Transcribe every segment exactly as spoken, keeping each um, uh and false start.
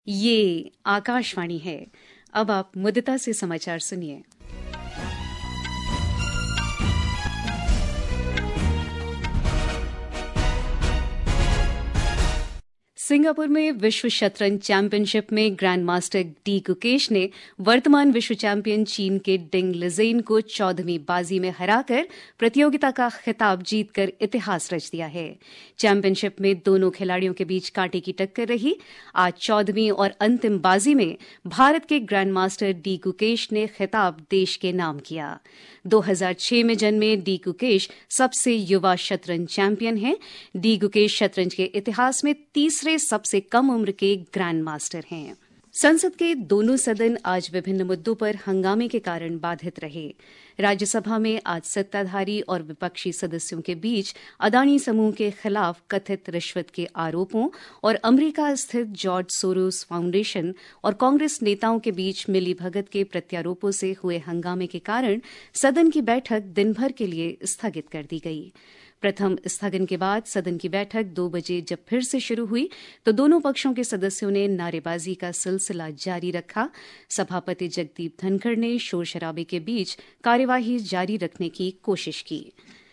ये आकाशवाणी है। अब आप मुद्दता से समाचार सुनिए। सिंगापुर में विश्व शतरंज चैंपियनशिप में ग्रैंड मास्टर डी गुकेश ने वर्तमान विश्व चैंपियन चीन के डिंग लिजेन को चौदहवीं बाजी में हराकर प्रतियोगिता का खिताब जीतकर इतिहास रच दिया है। चैंपियनशिप में दोनों खिलाड़ियों के बीच कांटे की टक्कर रही। आज चौदहवीं और अंतिम बाजी में भारत के ग्रैंड मास्टर डी गुकेश ने खिताब देश के नाम किया। दो हज़ार छह में जन्मे डी गुकेश सबसे युवा शतरंज चैंपियन हैं। डी गुकेश शतरंज के इतिहास में तीसरे सबसे कम उम्र के ग्रैंड मास्टर हैं। संसद के दोनों सदन आज विभिन्न मुद्दों पर हंगामे के कारण बाधित रहे। राज्यसभा में आज सत्ताधारी और विपक्षी सदस्यों के बीच अदानी समूह के खिलाफ कथित रिश्वत के आरोपों और अमेरिका स्थित जॉर्ज सोरोस फाउंडेशन और कांग्रेस नेताओं के बीच मिलीभगत के प्रत्यारोपों से हुए हंगामे के कारण सदन की बैठक दिन भर के लिए स्थगित कर दी गई। प्रथम स्थगन के बाद सदन की बैठक दो बजे जब फिर से शुरू हुई तो दोनों पक्षों के सदस्यों ने नारेबाजी का सिलसिला जारी रखा। सभापति जगदीप धनखड़ ने शोर शराबे के बीच कार्यवाही जारी रखने की कोशिश की।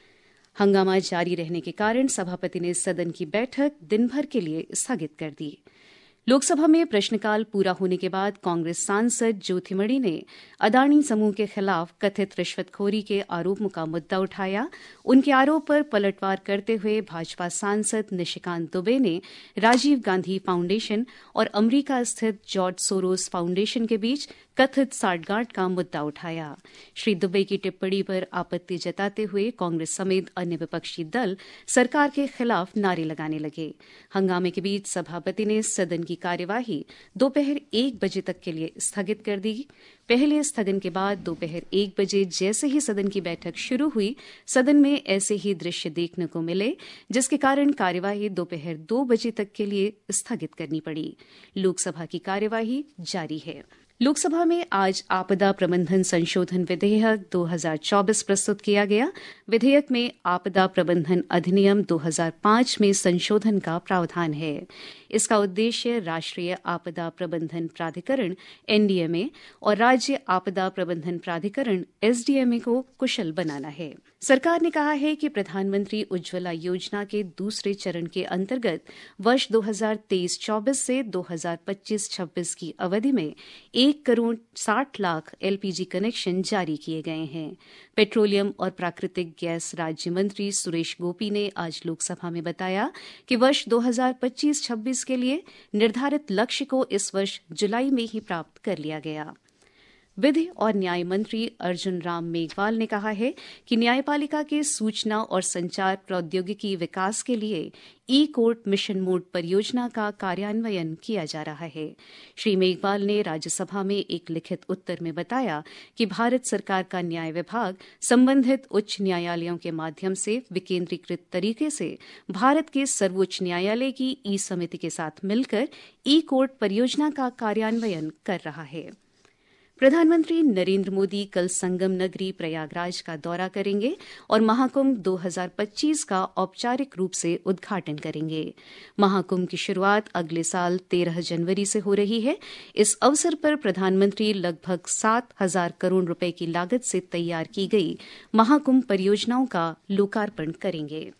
हंगामा जारी रहने के कारण सभापति ने सदन की बैठक दिन भर के लिए स्थगित कर दी। लोकसभा में प्रश्नकाल पूरा होने के बाद कांग्रेस सांसद ज्योतिमणि ने अदानी समूह के खिलाफ कथित रिश्वतखोरी के आरोपों का मुद्दा उठाया। उनके आरोप पर पलटवार करते हुए भाजपा सांसद निशिकांत दुबे ने राजीव गांधी फाउंडेशन और अमेरिका स्थित जॉर्ज सोरोस फाउंडेशन के बीच कथित साठगांठ का मुद्दा उठाया। श्री दुबे की टिप्पणी पर आपत्ति जताते हुए कांग्रेस समेत अन्य विपक्षी दल सरकार के खिलाफ नारे लगाने लगे। हंगामे के बीच सभापति ने सदन की कार्यवाही दोपहर एक बजे तक के लिए स्थगित कर दी। पहले स्थगन के बाद दोपहर एक बजे जैसे ही सदन की बैठक शुरू हुई, सदन में ऐसे ही दृश्य देखने को मिले, जिसके कारण कार्यवाही दोपहर दो बजे तक के लिए स्थगित करनी पड़ी। लोकसभा की कार्यवाही जारी है। लोकसभा में आज आपदा प्रबंधन संशोधन विधेयक दो हज़ार चौबीस प्रस्तुत किया गया। विधेयक में आपदा प्रबंधन अधिनियम दो हज़ार पाँच में संशोधन का प्रावधान है। इसका उद्देश्य राष्ट्रीय आपदा प्रबंधन प्राधिकरण एन डी एम ए और राज्य आपदा प्रबंधन प्राधिकरण एस डी एम ए को कुशल बनाना है। सरकार ने कहा है कि प्रधानमंत्री उज्ज्वला योजना के दूसरे चरण के अंतर्गत वर्ष दो हज़ार तेईस चौबीस से दो हज़ार पच्चीस छब्बीस की अवधि में एक करोड़ साठ lakh L P G connection जारी किए गए हैं। पेट्रोलियम और प्राकृतिक गैस राज्य मंत्री सुरेश गोपी ने आज लोकसभा में बताया कि वर्ष दो हज़ार पच्चीस छब्बीस के लिए निर्धारित लक्ष्य को इस वर्ष जुलाई में ही प्राप्त कर लिया गया। विधि और न्याय मंत्री अर्जुन राम मेघवाल ने कहा है कि न्यायपालिका के सूचना और संचार प्रौद्योगिकी विकास के लिए ई कोर्ट मिशन मोड परियोजना का कार्यान्वयन किया जा रहा है। श्री मेघवाल ने राज्यसभा में एक लिखित उत्तर में बताया कि भारत सरकार का न्याय विभाग संबंधित उच्च न्यायालयों के माध्यम से विकेंद्रीकृत तरीके से भारत के सर्वोच्च न्यायालय की ई समिति के साथ मिलकर ई कोर्ट परियोजना का कार्यान्वयन कर रहा है। प्रधानमंत्री नरेंद्र मोदी कल संगम नगरी प्रयागराज का दौरा करेंगे और महाकुंभ दो हज़ार पच्चीस का औपचारिक रूप से उद्घाटन करेंगे। महाकुंभ की शुरुआत अगले साल तेरह जनवरी से हो रही है। इस अवसर पर प्रधानमंत्री लगभग सात हजार करोड़ रुपए की लागत से तैयार की गई महाकुंभ परियोजनाओं का लोकार्पण करेंगे।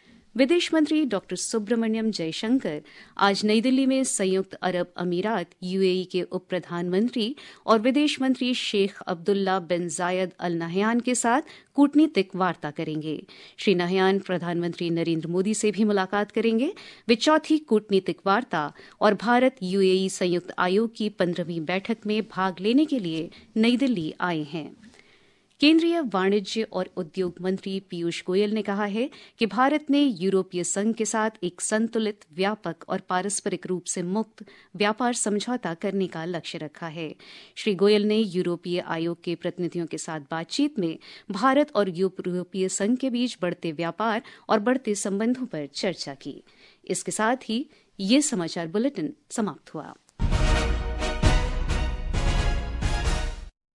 विदेश मंत्री डॉक्टर सुब्रमण्यम जयशंकर आज नई दिल्ली में संयुक्त अरब अमीरात यू ए ई के उप प्रधानमंत्री और विदेश मंत्री शेख अब्दुल्ला बिन जायद अल नहयान के साथ कूटनीतिक वार्ता करेंगे। श्री नहयान प्रधानमंत्री नरेंद्र मोदी से भी मुलाकात करेंगे। वे चौथी कूटनीतिक वार्ता और भारत यू ए ई संयुक्त आयोग की पंद्रहवीं बैठक में भाग लेने के लिए नई दिल्ली आए हैं। केंद्रीय वाणिज्य और उद्योग मंत्री पीयूष गोयल ने कहा है कि भारत ने यूरोपीय संघ के साथ एक संतुलित, व्यापक और पारस्परिक रूप से मुक्त व्यापार समझौता करने का लक्ष्य रखा है। श्री गोयल ने यूरोपीय आयोग के प्रतिनिधियों के साथ बातचीत में भारत और यूरोपीय संघ के बीच बढ़ते व्यापार और बढ़ते संबंधों पर चर्चा की। इसके साथ ही ये समाचार बुलेटिन समाप्त हुआ।